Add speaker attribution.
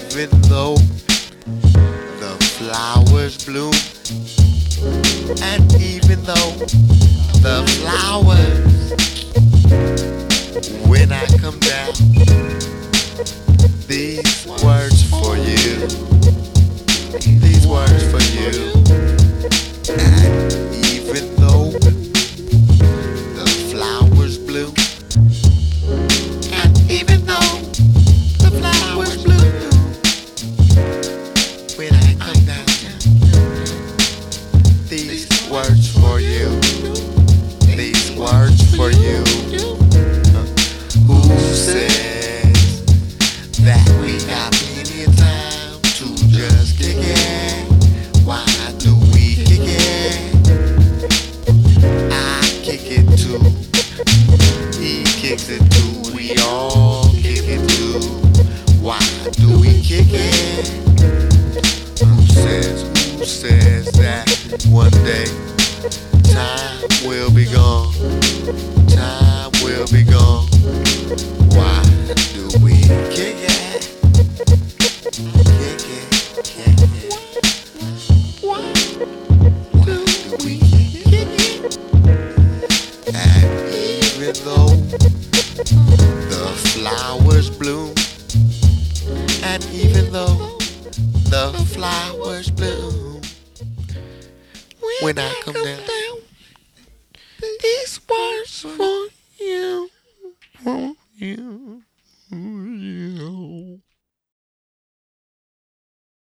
Speaker 1: even though the flowers bloom, and even though the flowers, when I come down, these words for you, these words for you, and even though the flowers bloom, and even though the flowers bloom, when I come down, these words for you, these words for you. Who says that we got plenty of time to just kick it? Why do we kick it? I kick it too, he kicks it too, we all kick it too. Why do we kick it? Who says that one day time will be gone, time will be gone. Why do we kick it? Kick it, kick it. Why do we kick it? And even though the flowers bloom, and even though the flowers bloom, when I come down,